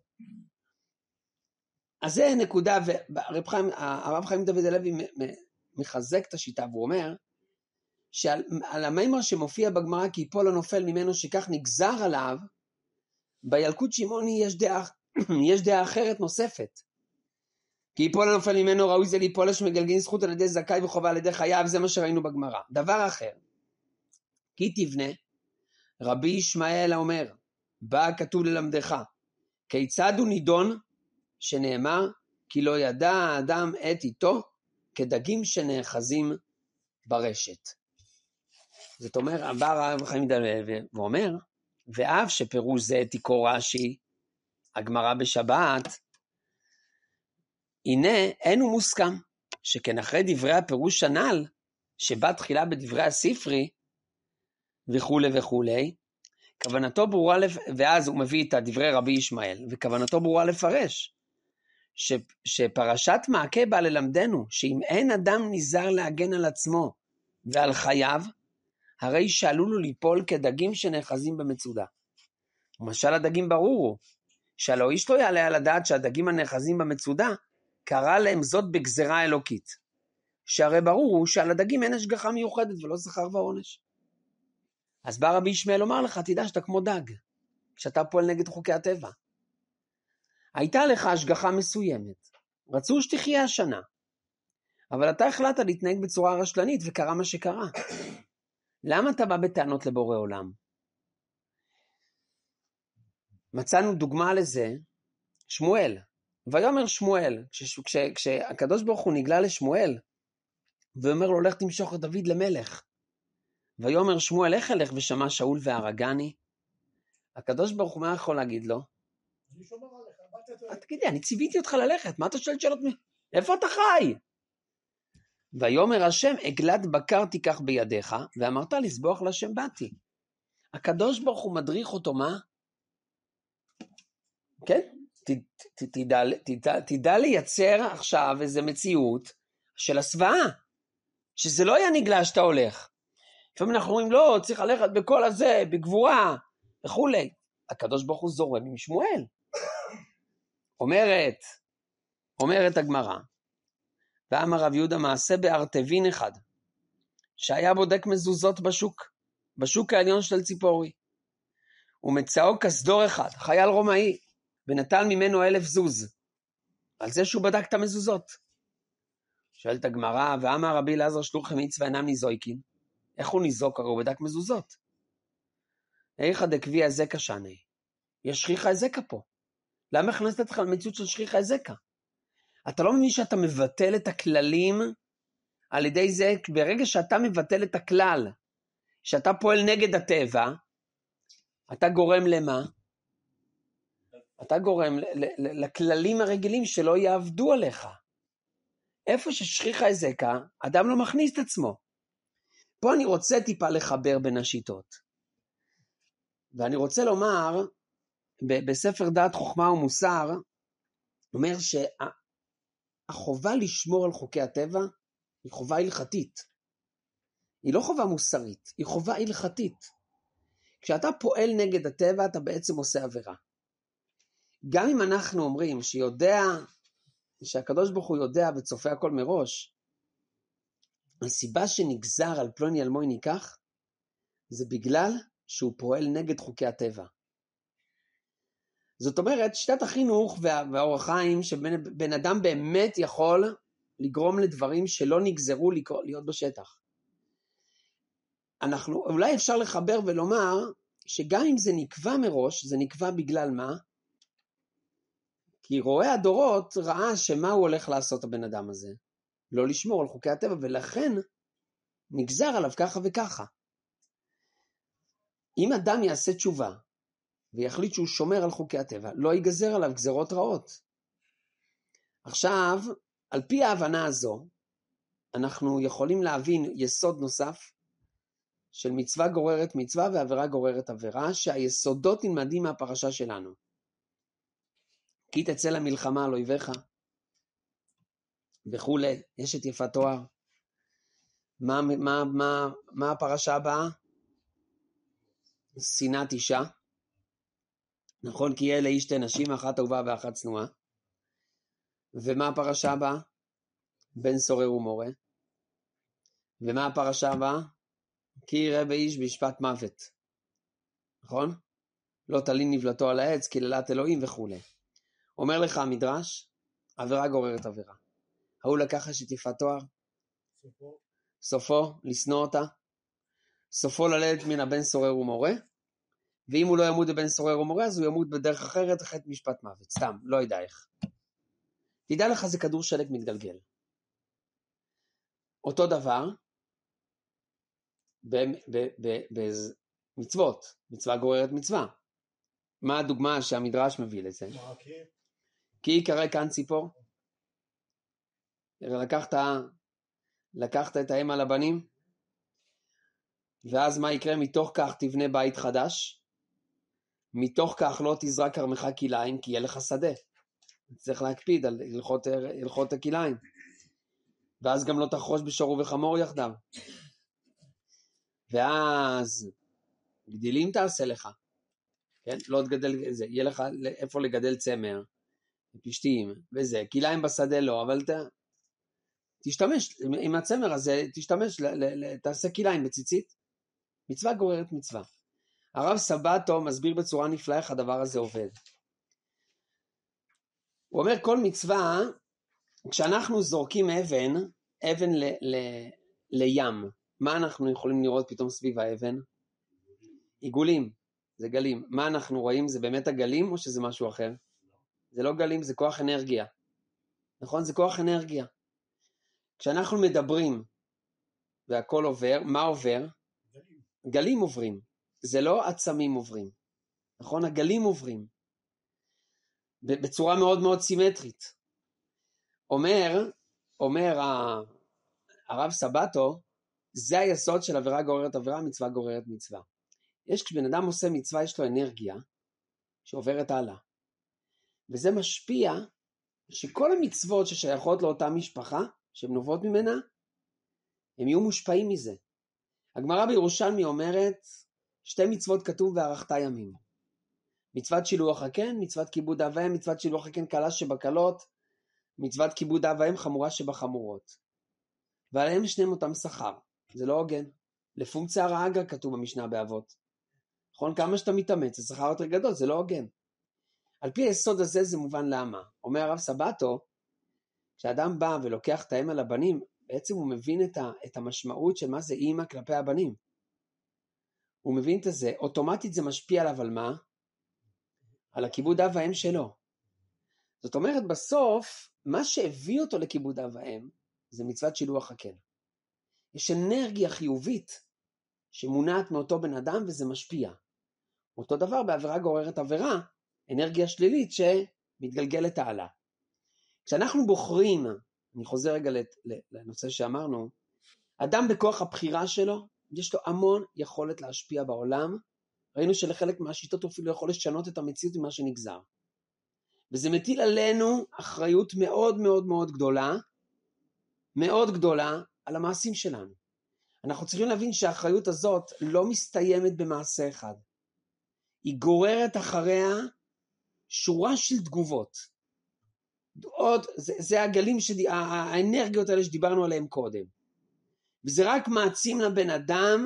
אז זה נקודה, והרב חיים, הרב חיים דוד הלוי מחזק את השיטה, והוא אומר, שעל המיימר שמופיע בגמרא, כי יפול לא נופל ממנו שכך נגזר עליו, בילקוט שמעוני יש דעה, יש דעה אחרת נוספת. כי יפול לא נופל ממנו ראוי זה ליפול שמגלגלים זכות על ידי זכאי וחובה על ידי חייב, זה מה שראינו בגמרא. דבר אחר, כי תבנה, רבי ישמעאל אומר, בא כתוב ללמדך, כיצד הוא נידון, שנאמר, כי לא ידע האדם את איתו, כדגים שנאחזים ברשת. זאת אומרת, הבא הרב חיים דלוי, ואומר, ואף שפירוש זה תיקו רש"י, הגמרא בשבת, הנה אין הוא מוסכם, שכן אחרי דברי הפירוש הנ"ל, שבא תחילה בדברי הספרי, וכו' וכו', כוונתו ברורה, לפ... ואז הוא מביא את דברי רבי ישמעאל, וכוונתו ברורה לפרש, ש... שפרשת מעקה בא ללמדנו, שאם אין אדם נזהר להגן על עצמו ועל חייו, הרי שעלו לו ליפול כדגים שנאחזים במצודה. ומשל הדגים ברור הוא, שהלא איש לא יעלה על הדעת שהדגים הנאחזים במצודה, קרא להם זאת בגזרה אלוקית. שהרי ברור הוא שעל הדגים אין השגחה מיוחדת ולא שכר ועונש. אז בא רבי ישמעאל לומר לך, תדע שאתה כמו דג, כשאתה פועל נגד חוקי הטבע. הייתה לך השגחה מסוימת, רצו שתחיה השנה, אבל אתה החלטת להתנהג בצורה רשלנית וקרה מה שקרה. למה אתה בא בטענות לבורא עולם? מצאנו דוגמה לזה, שמואל. ויאמר שמואל, כש, כש, כשהקדוש ברוך הוא נגלה לשמואל, ואומר לו, לך תמשוך את דוד למלך. ויאמר שמואל, איך אלך ושמע שאול והרגני? הקדוש ברוך הוא מה יכול להגיד לו? אני שומר עליך. תגידי, אני ציוויתי אותך ללכת, מה אתה שואל שאלות? איפה אתה חי? ויאמר השם, עגלת בקר תיקח בידיך, ואמרת לסבוח להשם באתי. הקדוש ברוך הוא מדריך אותו, מה? כן? ת, ת, תדע, תדע, תדע לייצר עכשיו איזו מציאות של הסוואה, שזה לא יהיה נגלה שאתה הולך. לפעמים אנחנו אומרים, לא, צריך ללכת בכל הזה, בגבורה, וכולי. הקדוש ברוך הוא זורם עם שמואל. אומרת, אומרת הגמרא, ואמר רב יהודה מעשה בארטבין אחד, שהיה בודק מזוזות בשוק, בשוק העליון של ציפורי, ומצאו כסדור אחד, חייל רומאי, ונטל ממנו אלף זוז, על זה שהוא בדק את המזוזות. שואלת הגמרא, ואמר רבי אלעזר שלוחי מצווה אינם ניזויקין, איך הוא ניזוק? הרי הוא בדק מזוזות. איך דקבי הזקה שני? יש שכיחה הזקה פה. למה הכנסת אותך למציאות של שכיחה הזקה? אתה לא מבין שאתה מבטל את הכללים על ידי זה, ברגע שאתה מבטל את הכלל, שאתה פועל נגד הטבע, אתה גורם למה? אתה גורם לכללים הרגילים שלא יעבדו עליך. איפה ששכיחה הזקה, אדם לא מכניס את עצמו. פה אני רוצה טיפה לחבר בין השיטות. ואני רוצה לומר, בספר דעת חוכמה ומוסר, אומר שהחובה לשמור על חוקי הטבע היא חובה הלכתית. היא לא חובה מוסרית, היא חובה הלכתית. כשאתה פועל נגד הטבע, אתה בעצם עושה עבירה. גם אם אנחנו אומרים שיודע, שהקדוש ברוך הוא יודע וצופה הכל מראש, הסיבה שנגזר על פלוני אלמוני ניקח, זה בגלל שהוא פועל נגד חוקי הטבע. זאת אומרת, שיטת החינוך והאורח חיים, שבן אדם באמת יכול לגרום לדברים שלא נגזרו להיות בשטח. אנחנו, אולי אפשר לחבר ולומר, שגם אם זה נקבע מראש, זה נקבע בגלל מה? כי רואה הדורות ראה שמה הוא הולך לעשות הבן אדם הזה? לא לשמור על חוקי הטבע, ולכן נגזר עליו ככה וככה. אם אדם יעשה תשובה, ויחליט שהוא שומר על חוקי הטבע, לא ייגזר עליו גזרות רעות. עכשיו, על פי ההבנה הזו, אנחנו יכולים להבין יסוד נוסף, של מצווה גוררת מצווה ועבירה גוררת עבירה, שהיסודות נלמדים מהפרשה שלנו. כי תצא למלחמה על אויביך, וכולי, יש את יפת תואר. מה, מה, מה, מה הפרשה הבאה? שנאת אישה. נכון, כי יהיה לאיש שתי נשים, אחת אהובה ואחת צנועה. ומה הפרשה הבאה? בן סורר ומורה. ומה הפרשה הבאה? כי יראה באיש בשפט מוות. נכון? לא תלין נבלתו על העץ, קללת אלוהים וכו'. אומר לך המדרש, עבירה גוררת עבירה. ההוא לקח אשת יפת תואר, סופו. סופו לשנוא אותה, סופו ללדת מן הבן סורר ומורה, ואם הוא לא ימות בבן סורר ומורה, אז הוא ימות בדרך אחרת, חטא משפט מוות. סתם, לא יודע איך. תדע לך, זה כדור שלג מתגלגל. אותו דבר, במצוות, מצווה גוררת מצווה. מה הדוגמה שהמדרש מביא לזה? מה, כי? כי יקרא כאן ציפור. לקחת, לקחת את האם על הבנים, ואז מה יקרה? מתוך כך תבנה בית חדש, מתוך כך לא תזרע כרמך כליים, כי יהיה לך שדה. צריך להקפיד על הלכות, הלכות הכליים. ואז גם לא תחרוש בשור ובחמור יחדיו. ואז גדילים תעשה לך. כן? לא תגדל, זה, יהיה לך איפה לגדל צמר, פשתים, וזה. כליים בשדה לא, אבל ת, תשתמש עם הצמר הזה, תשתמש, ל, ל, ל, תעשה כליים בציצית. מצווה גוררת מצווה. הרב סבתו מסביר בצורה נפלאה איך הדבר הזה עובד. הוא אומר, כל מצווה, כשאנחנו זורקים אבן, אבן ל, ל, לים, מה אנחנו יכולים לראות פתאום סביב האבן? עיגולים, זה גלים. מה אנחנו רואים? זה באמת הגלים או שזה משהו אחר? זה לא גלים, זה כוח אנרגיה. נכון? זה כוח אנרגיה. כשאנחנו מדברים והכל עובר, מה עובר? גלים. גלים עוברים. זה לא עצמים עוברים. נכון? הגלים עוברים. בצורה מאוד מאוד סימטרית. אומר, אומר הרב סבתו, זה היסוד של עבירה גוררת עבירה, מצווה גוררת מצווה. יש, כשבן אדם עושה מצווה, יש לו אנרגיה שעוברת הלאה. וזה משפיע שכל המצוות ששייכות לאותה משפחה, שהן נובעות ממנה, הם יהיו מושפעים מזה. הגמרא בירושלמי אומרת, שתי מצוות כתוב וערכת ימים. מצוות שילוח הקן, מצוות כיבוד אב ואם, מצוות שילוח הקן קלה שבקלות, מצוות כיבוד אב ואם חמורה שבחמורות. ועליהם שניהם אותם שכר. זה לא הוגן. לפונקציה רעגה כתוב במשנה באבות. נכון? כמה שאתה מתאמץ, זה שכר יותר גדול, זה לא הוגן. על פי היסוד הזה זה מובן למה. אומר הרב סבתו, כשאדם בא ולוקח את האם על הבנים, בעצם הוא מבין את, ה, את המשמעות של מה זה אימא כלפי הבנים. הוא מבין את זה, אוטומטית זה משפיע עליו על מה? על הכיבוד אב ואם שלו. זאת אומרת, בסוף, מה שהביא אותו לכיבוד אב ואם, זה מצוות שילוח הקן. יש אנרגיה חיובית שמונעת מאותו בן אדם וזה משפיע. אותו דבר בעבירה גוררת עבירה, אנרגיה שלילית שמתגלגלת הלאה. כשאנחנו בוחרים, אני חוזר רגע לנושא שאמרנו, אדם בכוח הבחירה שלו, יש לו המון יכולת להשפיע בעולם, ראינו שלחלק מהשיטות הוא אפילו יכול לשנות את המציאות ממה שנגזר. וזה מטיל עלינו אחריות מאוד מאוד מאוד גדולה, מאוד גדולה על המעשים שלנו. אנחנו צריכים להבין שהאחריות הזאת לא מסתיימת במעשה אחד. היא גוררת אחריה שורה של תגובות. עוד, זה, זה הגלים, שדי, האנרגיות האלה שדיברנו עליהם קודם. וזה רק מעצים לבן אדם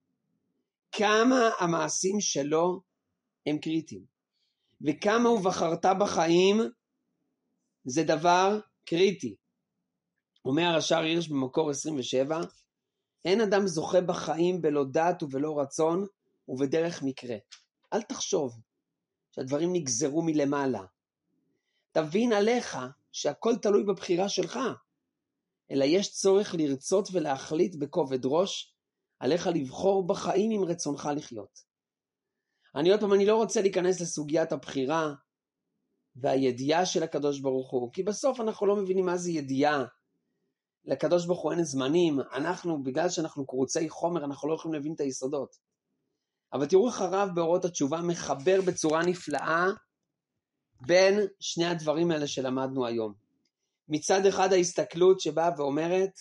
כמה המעשים שלו הם קריטיים. וכמה הוא בחרת בחיים זה דבר קריטי. אומר השאר הירש במקור עשרים ושבע, אין אדם זוכה בחיים בלא דעת ובלא רצון ובדרך מקרה. אל תחשוב שהדברים נגזרו מלמעלה. תבין עליך שהכל תלוי בבחירה שלך, אלא יש צורך לרצות ולהחליט בכובד ראש, עליך לבחור בחיים עם רצונך לחיות. אני עוד פעם, אני לא רוצה להיכנס לסוגיית הבחירה והידיעה של הקדוש ברוך הוא, כי בסוף אנחנו לא מבינים מה זה ידיעה. לקדוש ברוך הוא אין זמנים, אנחנו, בגלל שאנחנו קרוצי חומר, אנחנו לא יכולים להבין את היסודות. אבל תראו איך הרב באורות התשובה מחבר בצורה נפלאה בין שני הדברים האלה שלמדנו היום. מצד אחד ההסתכלות שבאה ואומרת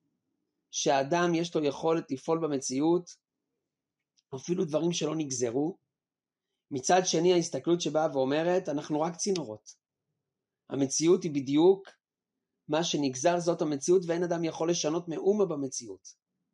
שהאדם יש לו יכולת לפעול במציאות, אפילו דברים שלא נגזרו. מצד שני, ההסתכלות שבאה ואומרת, אנחנו רק צינורות. המציאות היא בדיוק מה שנגזר, זאת המציאות, ואין אדם יכול לשנות מאומה במציאות.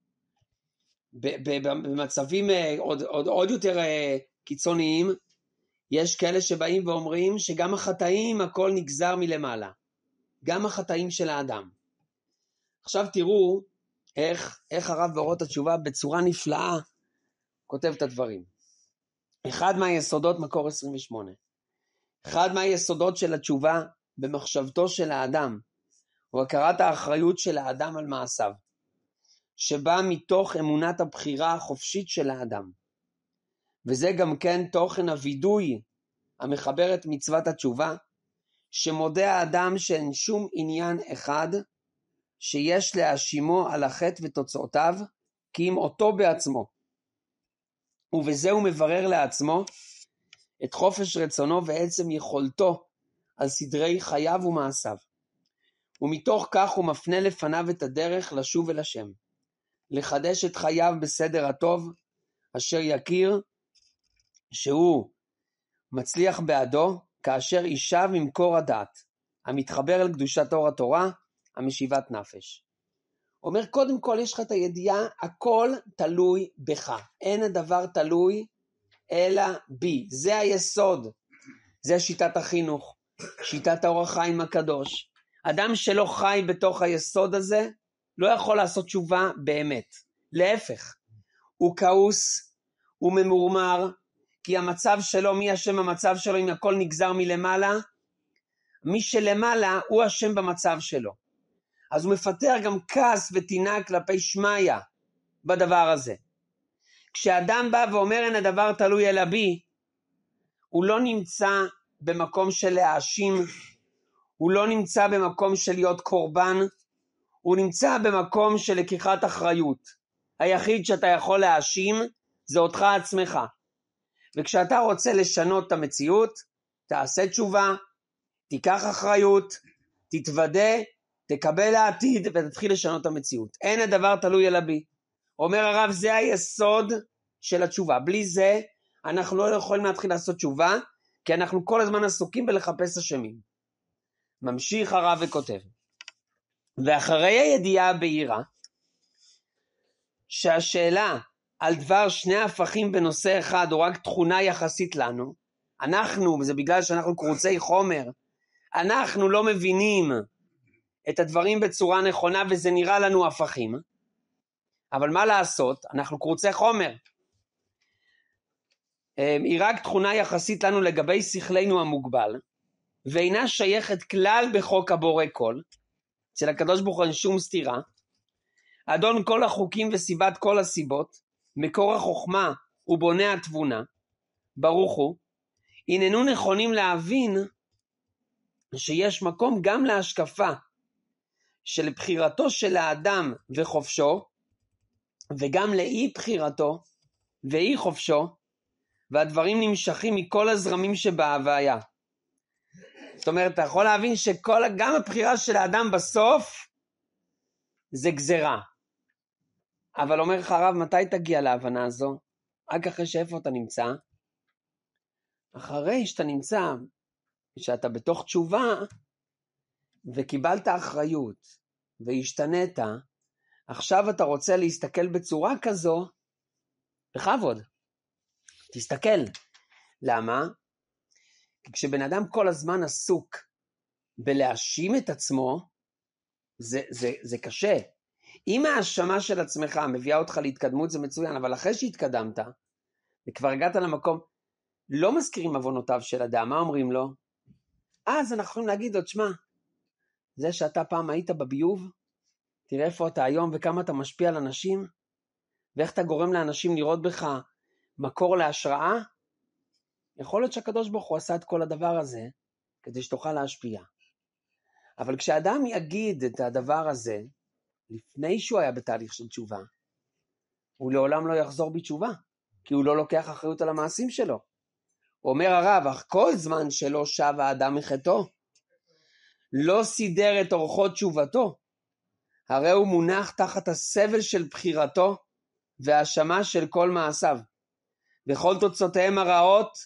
במצבים עוד, עוד, עוד יותר קיצוניים, יש כאלה שבאים ואומרים שגם החטאים הכל נגזר מלמעלה. גם החטאים של האדם. עכשיו תראו איך, איך הרב באורות התשובה בצורה נפלאה כותב את הדברים. אחד מהיסודות, מקור עשרים ושמונה. אחד מהיסודות של התשובה במחשבתו של האדם, הוא הכרת האחריות של האדם על מעשיו, שבא מתוך אמונת הבחירה החופשית של האדם. וזה גם כן תוכן הוידוי המחבר את מצוות התשובה, שמודה האדם שאין שום עניין אחד שיש להאשימו על החטא ותוצאותיו, כי אם אותו בעצמו. ובזה הוא מברר לעצמו את חופש רצונו ועצם יכולתו על סדרי חייו ומעשיו. ומתוך כך הוא מפנה לפניו את הדרך לשוב אל השם, לחדש את חייו בסדר הטוב, אשר יכיר שהוא מצליח בעדו, כאשר ישב ממקור הדעת, המתחבר אל קדושת אור התורה, המשיבת נפש. אומר, קודם כל יש לך את הידיעה, הכל תלוי בך. אין הדבר תלוי אלא בי. זה היסוד. זה שיטת החינוך, שיטת האור החיים הקדוש. אדם שלא חי בתוך היסוד הזה, לא יכול לעשות תשובה באמת. להפך, הוא כעוס, הוא ממורמר, כי המצב שלו, מי אשם במצב שלו, אם הכל נגזר מלמעלה, מי שלמעלה הוא אשם במצב שלו. אז הוא מפתח גם כעס ותינה כלפי שמיה בדבר הזה. כשאדם בא ואומר אין הדבר תלוי אלא בי, הוא לא נמצא במקום של להאשים, הוא לא נמצא במקום של להיות קורבן, הוא נמצא במקום של לקיחת אחריות. היחיד שאתה יכול להאשים זה אותך עצמך. וכשאתה רוצה לשנות את המציאות, תעשה תשובה, תיקח אחריות, תתוודה, תקבל העתיד ותתחיל לשנות את המציאות. אין הדבר תלוי אלא בי. אומר הרב, זה היסוד של התשובה. בלי זה אנחנו לא יכולים להתחיל לעשות תשובה, כי אנחנו כל הזמן עסוקים בלחפש אשמים. ממשיך הרב וכותב, ואחרי הידיעה הבהירה, שהשאלה על דבר שני הפכים בנושא אחד, או רק תכונה יחסית לנו, אנחנו, וזה בגלל שאנחנו קרוצי חומר, אנחנו לא מבינים את הדברים בצורה נכונה, וזה נראה לנו הפכים, אבל מה לעשות? אנחנו קרוצי חומר. היא רק תכונה יחסית לנו לגבי שכלנו המוגבל, ואינה שייכת כלל בחוק הבורא כל, אצל הקדוש ברוך הוא אין שום סתירה, אדון כל החוקים וסיבת כל הסיבות, מקור החוכמה ובונה התבונה, ברוך הוא, הננו נכונים להבין שיש מקום גם להשקפה של בחירתו של האדם וחופשו, וגם לאי בחירתו ואי חופשו, והדברים נמשכים מכל הזרמים שבהוויה. זאת אומרת, אתה יכול להבין שגם הבחירה של האדם בסוף זה גזרה. אבל אומר לך הרב, מתי תגיע להבנה הזו? רק אחרי שאיפה אתה נמצא? אחרי שאתה נמצא, שאתה בתוך תשובה, וקיבלת אחריות, והשתנית, עכשיו אתה רוצה להסתכל בצורה כזו, בכבוד. תסתכל. למה? כי כשבן אדם כל הזמן עסוק בלהאשים את עצמו, זה, זה, זה קשה. אם ההאשמה של עצמך מביאה אותך להתקדמות, זה מצוין, אבל אחרי שהתקדמת, וכבר הגעת למקום, לא מזכירים עוונותיו של אדם, מה אומרים לו? אז אנחנו יכולים להגיד עוד, שמה, זה שאתה פעם היית בביוב, תראה איפה אתה היום וכמה אתה משפיע על אנשים, ואיך אתה גורם לאנשים לראות בך מקור להשראה, יכול להיות שהקדוש ברוך הוא עשה את כל הדבר הזה, כדי שתוכל להשפיע. אבל כשאדם יגיד את הדבר הזה, לפני שהוא היה בתהליך של תשובה, הוא לעולם לא יחזור בתשובה, כי הוא לא לוקח אחריות על המעשים שלו. הוא אומר הרב, אך כל זמן שלא שב האדם מחטאו, לא סידר את אורחות תשובתו, הרי הוא מונח תחת הסבל של בחירתו, והאשמה של כל מעשיו, וכל תוצאותיהם הרעות,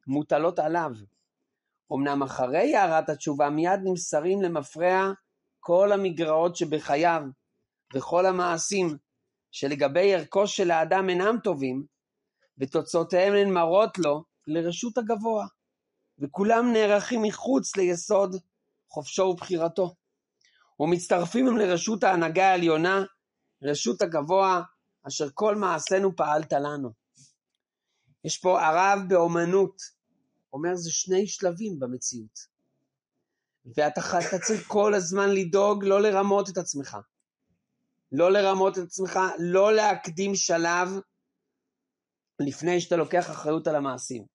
מוטלות עליו. אמנם אחרי הערת התשובה מיד נמסרים למפרע כל המגרעות שבחייו, וכל המעשים שלגבי ערכו של האדם אינם טובים, ותוצאותיהם הן מראות לו לרשות הגבוה, וכולם נערכים מחוץ ליסוד חופשו ובחירתו, ומצטרפים הם לרשות ההנהגה העליונה, רשות הגבוה, אשר כל מעשינו פעלת לנו. יש פה הרב באומנות, אומר זה שני שלבים במציאות, ואתה צריך כל הזמן לדאוג לא לרמות את עצמך, לא לרמות את עצמך, לא להקדים שלב לפני שאתה לוקח אחריות על המעשים.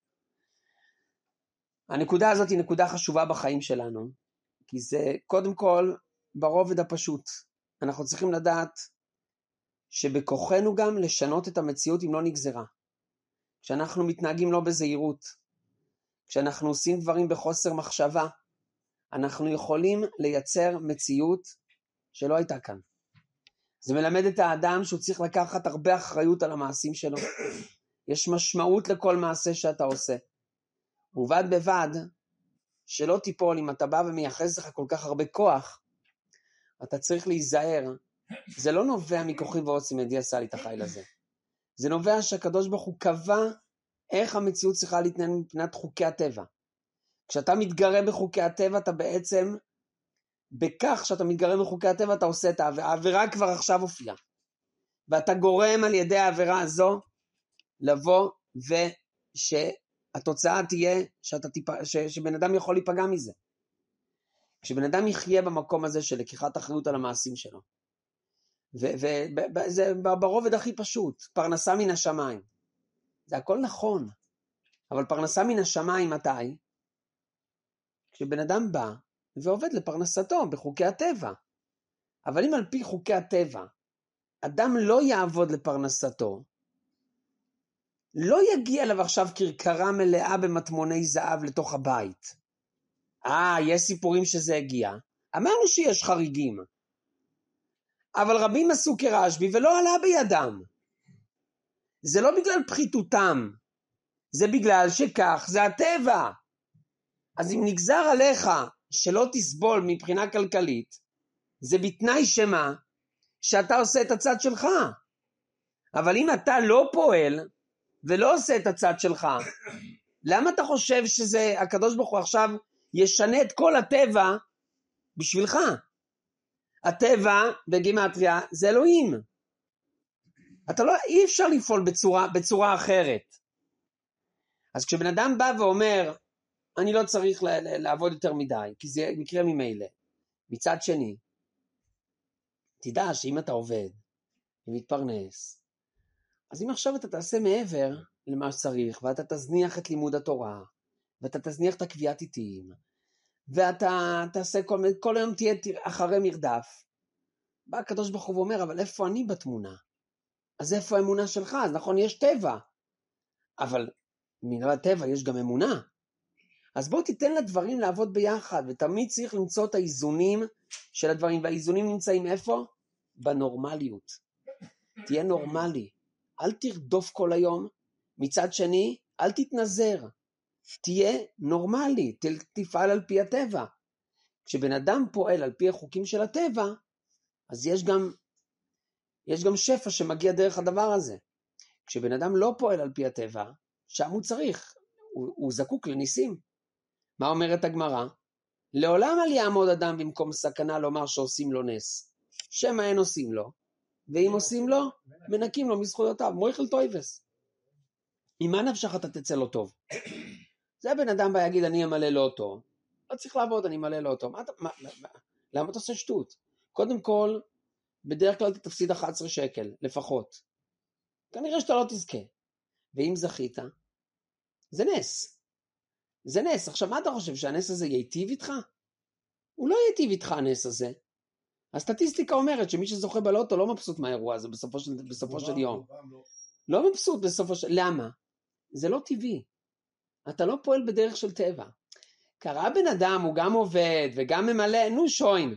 הנקודה הזאת היא נקודה חשובה בחיים שלנו, כי זה קודם כל ברובד הפשוט. אנחנו צריכים לדעת שבכוחנו גם לשנות את המציאות אם לא נגזרה. כשאנחנו מתנהגים לא בזהירות, כשאנחנו עושים דברים בחוסר מחשבה, אנחנו יכולים לייצר מציאות שלא הייתה כאן. זה מלמד את האדם שהוא צריך לקחת הרבה אחריות על המעשים שלו. יש משמעות לכל מעשה שאתה עושה. ובד בבד, שלא תיפול אם אתה בא ומייחס לך כל כך הרבה כוח, אתה צריך להיזהר. זה לא נובע מכוחי ועוצם ידי עשה לי את החיל הזה. זה נובע שהקדוש ברוך הוא קבע איך המציאות צריכה להתנהל מבחינת חוקי הטבע. כשאתה מתגרה בחוקי הטבע, אתה בעצם, בכך שאתה מתגרה בחוקי הטבע, אתה עושה את העבירה. העבירה כבר עכשיו הופיעה. ואתה גורם על ידי העבירה הזו, לבוא ושהתוצאה תהיה שאתה טיפה, ש, שבן אדם יכול להיפגע מזה. כשבן אדם יחיה במקום הזה של לקיחת אחריות על המעשים שלו. וזה ברובד הכי פשוט, פרנסה מן השמיים. זה הכל נכון, אבל פרנסה מן השמיים מתי? כשבן אדם בא ועובד לפרנסתו בחוקי הטבע. אבל אם על פי חוקי הטבע, אדם לא יעבוד לפרנסתו, לא יגיע אליו עכשיו כרכרה מלאה במטמוני זהב לתוך הבית. אה, יש סיפורים שזה הגיע. אמרנו שיש חריגים. אבל רבים עשו כרשב"י ולא עלה בידם. זה לא בגלל פחיתותם, זה בגלל שכך זה הטבע. אז אם נגזר עליך שלא תסבול מבחינה כלכלית, זה בתנאי שמה שאתה עושה את הצד שלך. אבל אם אתה לא פועל ולא עושה את הצד שלך, למה אתה חושב שזה הקדוש ברוך הוא עכשיו ישנה את כל הטבע בשבילך? הטבע בגימטריה זה אלוהים. אתה לא, אי אפשר לפעול בצורה, בצורה אחרת. אז כשבן אדם בא ואומר, אני לא צריך לעבוד יותר מדי, כי זה מקרה ממילא. מצד שני, תדע שאם אתה עובד ומתפרנס, אז אם עכשיו אתה תעשה מעבר למה שצריך, ואתה תזניח את לימוד התורה, ואתה תזניח את הקביעת עיתים, ואתה תעשה כל, כל היום תהיה אחרי מרדף, בא הקדוש ברוך הוא ואומר, אבל איפה אני בתמונה? אז איפה האמונה שלך? אז נכון, יש טבע, אבל מן הטבע יש גם אמונה. אז בוא תיתן לדברים לעבוד ביחד, ותמיד צריך למצוא את האיזונים של הדברים, והאיזונים נמצאים איפה? בנורמליות. תהיה נורמלי, אל תרדוף כל היום, מצד שני, אל תתנזר, תהיה נורמלי, תפעל על פי הטבע. כשבן אדם פועל על פי החוקים של הטבע, אז יש גם, יש גם שפע שמגיע דרך הדבר הזה. כשבן אדם לא פועל על פי הטבע, שם הוא צריך, הוא, הוא זקוק לניסים. מה אומרת הגמרא? לעולם אל יעמוד אדם במקום סכנה לומר שעושים לו נס. שמה אין עושים לו, ואם עושים לו, מנקים לו מזכויותיו. מויכל טויבס. ממה נפשך אתה תצא לו טוב? זה בן אדם בא יגיד, אני אמלא לו אותו. לא צריך לעבוד, אני אמלא לו אותו. מה, מה, מה, למה אתה עושה שטות? קודם כל, בדרך כלל אתה תפסיד אחת עשרה שקל, לפחות. כנראה שאתה לא תזכה. ואם זכית, זה נס. זה נס. עכשיו, מה אתה חושב? שהנס הזה ייטיב איתך? הוא לא ייטיב איתך, הנס הזה. הסטטיסטיקה אומרת שמי שזוכה בלוטו לא מבסוט מהאירוע הזה בסופו של, בסופו של יום. לא מבסוט בסופו של... למה? זה לא טבעי. אתה לא פועל בדרך של טבע. קרא בן אדם, הוא גם עובד וגם ממלא, נו שוין.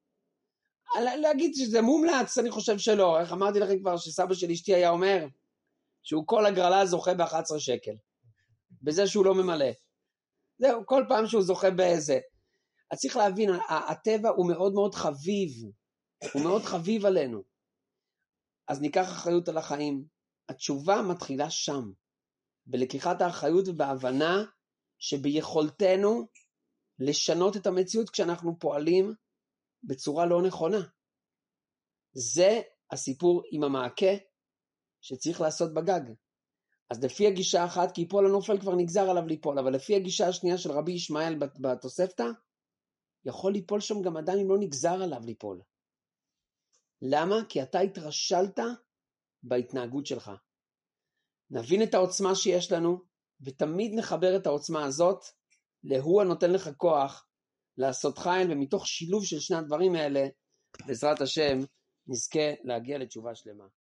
להגיד שזה מומלץ, אני חושב שלא. איך אמרתי לכם כבר שסבא של אשתי היה אומר, שהוא כל הגרלה זוכה ב-אחד עשר שקל. בזה שהוא לא ממלא. זהו, כל פעם שהוא זוכה באיזה. אז צריך להבין, הטבע הוא מאוד מאוד חביב, הוא מאוד חביב עלינו. אז ניקח אחריות על החיים. התשובה מתחילה שם, בלקיחת האחריות ובהבנה שביכולתנו לשנות את המציאות כשאנחנו פועלים בצורה לא נכונה. זה הסיפור עם המעקה שצריך לעשות בגג. אז לפי הגישה אחת, כי יפול הנופל כבר נגזר עליו ליפול, אבל לפי הגישה השנייה של רבי ישמעאל בתוספתא, יכול ליפול שם גם עדיין אם לא נגזר עליו ליפול. למה? כי אתה התרשלת בהתנהגות שלך. נבין את העוצמה שיש לנו, ותמיד נחבר את העוצמה הזאת, להוא הנותן לך כוח לעשות חיל, ומתוך שילוב של שני הדברים האלה, בעזרת השם, נזכה להגיע לתשובה שלמה.